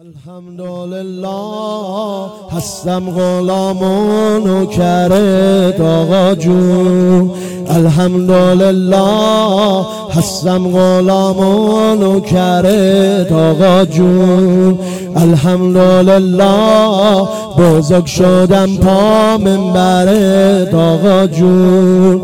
الحمدلله هستم غلام و نوکرت آقا جون. الحمدلله هستم غلام و نوکرت آقا جون. الحمدلله بزرگ شدم پا منبرت آقا جون.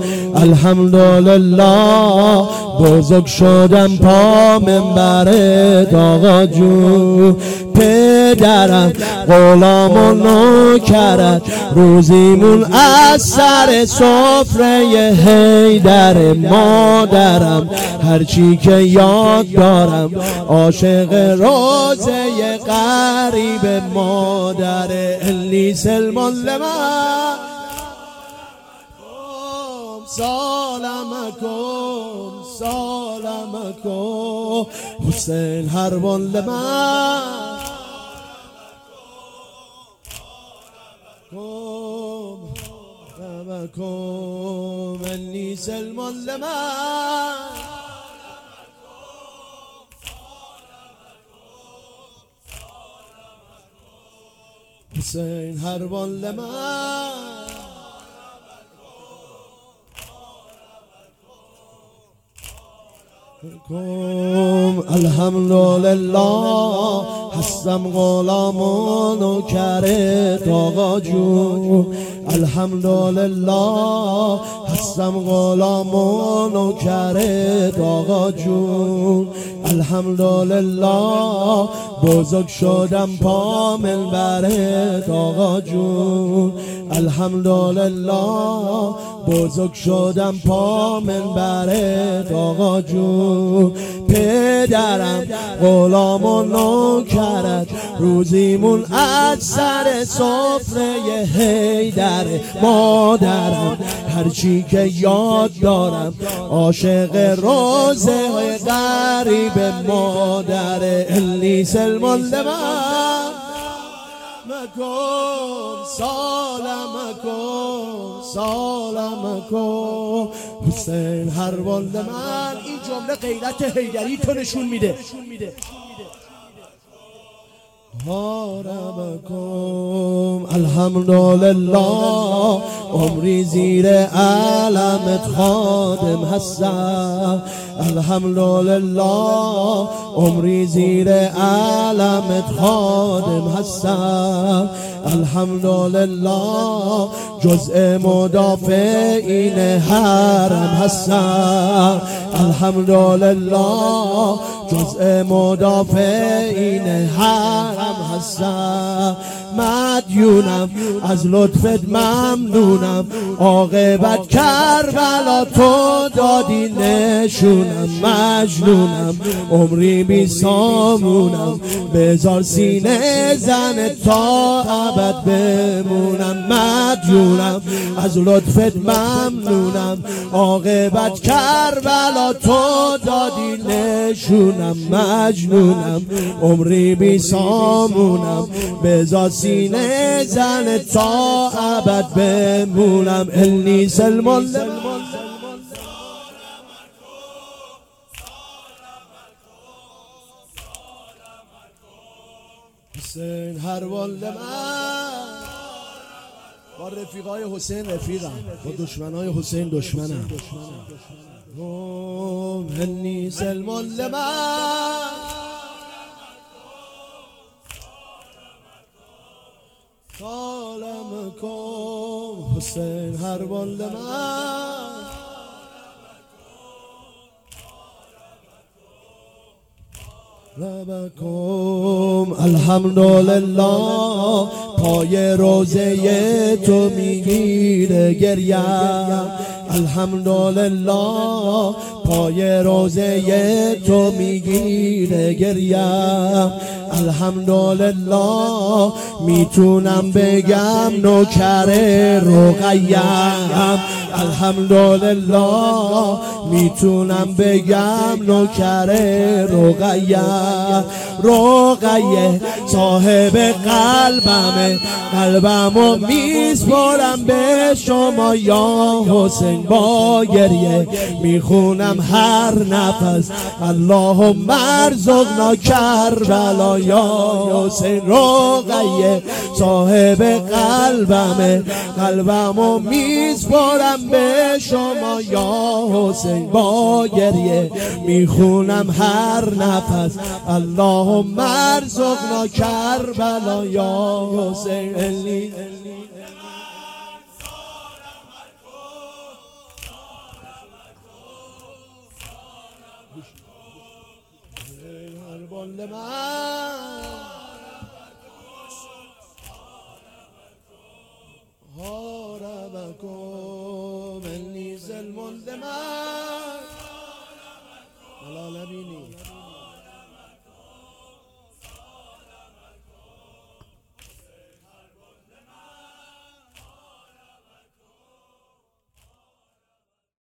الحمدلله بزرگ شدم پا منبرت آقا جون. پدرم غلام و نوکرت روزیمون از سر سفره حیدر. مادرم هرچی که یاد دارم عاشق روزه غریب مادر. الی سلمان لمن سالمکم سالمکم حسین هربان لمن سالمکم الی سلمان لمن حسین هربان لمن الحمدلله هستم غلام و نوکرت آقا جون. الحمدلله هستم غلام و نوکرت آقا جون. الحمدلله بزرگ شدم پا منبرت آقا جون. الحمدلله بزرگ شدم پا منبرت آقا جون. پدرم غلام و نوکرت روزیمون از سر سفره حیدر. مادرم هرچی که یاد دارم عاشق روزه غریب مادر. الی سلمان لمن سالمکم سالمکم حسین هربان لمن. این جمله غیرت حیدری تو نشون میده. هاربکم الحمدلله عمری زیر علمت خادم هستم. الحمدلله عمری زیر علمت خادم هستم. الحمدلله جزء مدافعین حرم هستم. الحمدلله جزء مدافعین حرم هستم. مدیونم از لطفت ممنونم عاقبت کربلا تو دادی نشونم. مجنونم عمری بی سامونم بذار سینه زن تا ابد بمونم. مدیونم از لطفت ممنونم عاقبت کربلا تو دادی نشونم. مجنونم عمری بی سامونم بذار سینه زن تا ابد بمونم. الی سلمان لمن حسین هربان لمن. با رفیقای حسین رفیقم، با دشمنای حسین دشمنم. الی سلمان لمن سالمکم حسین هربان لمن. ربکم الحمدلله پای روزه تو میگیره گریم. الحمدلله پای روزه تو میگیره گریم. الحمدلله میتونم بگم نوکر رقیم. الحمدلله میتونم بگم نوکر رقیه. رقیه صاحب قلبمه، قلبمو میسپارم به شما یا حسین حسین با گریه میخونم هر نفس اللهم ارزقنا کربلا یا حسین. رقیه صاحب قلبمو میسپارم به شما یا حسین با گریه میخونم هر نفس اللهم ارزقنا کربلا یا حسین. هاربكم مني ظلم لمن